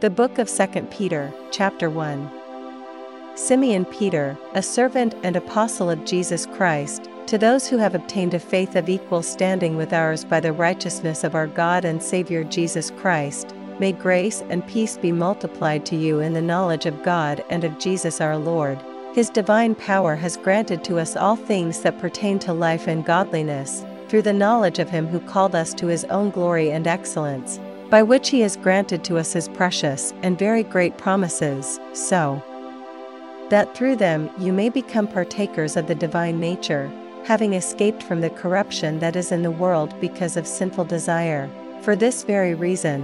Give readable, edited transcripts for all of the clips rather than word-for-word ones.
The Book of 2 Peter, Chapter 1. Simeon Peter, a servant and apostle of Jesus Christ, to those who have obtained a faith of equal standing with ours by the righteousness of our God and Savior Jesus Christ, may grace and peace be multiplied to you in the knowledge of God and of Jesus our Lord. His divine power has granted to us all things that pertain to life and godliness, through the knowledge of Him who called us to His own glory and excellence, by which He has granted to us His precious and very great promises, so that through them you may become partakers of the divine nature, having escaped from the corruption that is in the world because of sinful desire. For this very reason,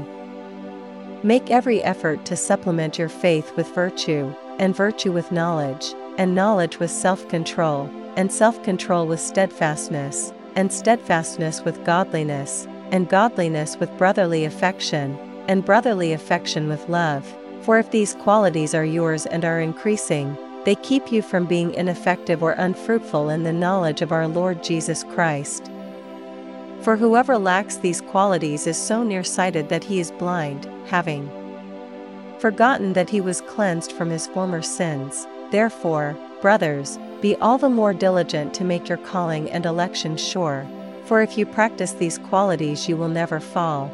make every effort to supplement your faith with virtue, and virtue with knowledge, and knowledge with self-control, and self-control with steadfastness, and steadfastness with godliness, and godliness with brotherly affection, and brotherly affection with love. For if these qualities are yours and are increasing, they keep you from being ineffective or unfruitful in the knowledge of our Lord Jesus Christ. For whoever lacks these qualities is so nearsighted that he is blind, having forgotten that he was cleansed from his former sins. Therefore, brothers, be all the more diligent to make your calling and election sure, for if you practice these qualities you will never fall.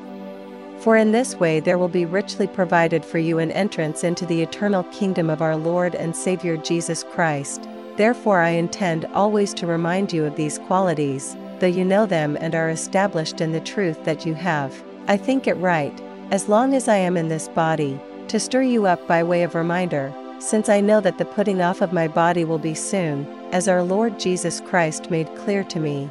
For in this way there will be richly provided for you an entrance into the eternal kingdom of our Lord and Savior Jesus Christ. Therefore I intend always to remind you of these qualities, though you know them and are established in the truth that you have. I think it right, as long as I am in this body, to stir you up by way of reminder, since I know that the putting off of my body will be soon, as our Lord Jesus Christ made clear to me.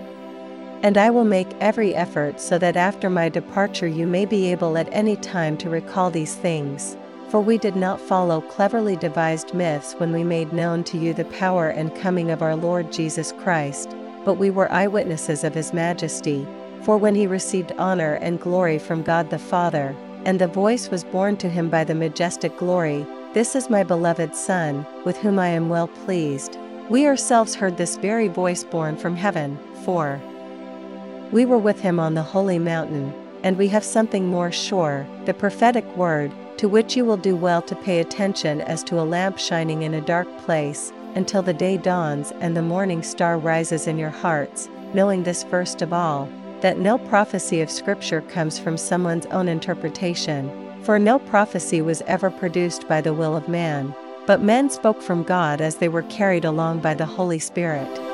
And I will make every effort so that after my departure you may be able at any time to recall these things. For we did not follow cleverly devised myths when we made known to you the power and coming of our Lord Jesus Christ, but we were eyewitnesses of His majesty. For when He received honor and glory from God the Father, and the voice was borne to Him by the majestic glory, "This is my beloved Son, with whom I am well pleased," we ourselves heard this very voice borne from heaven, for we were with Him on the holy mountain. And we have something more sure, the prophetic word, to which you will do well to pay attention as to a lamp shining in a dark place, until the day dawns and the morning star rises in your hearts, knowing this first of all, that no prophecy of Scripture comes from someone's own interpretation, for no prophecy was ever produced by the will of man, but men spoke from God as they were carried along by the Holy Spirit.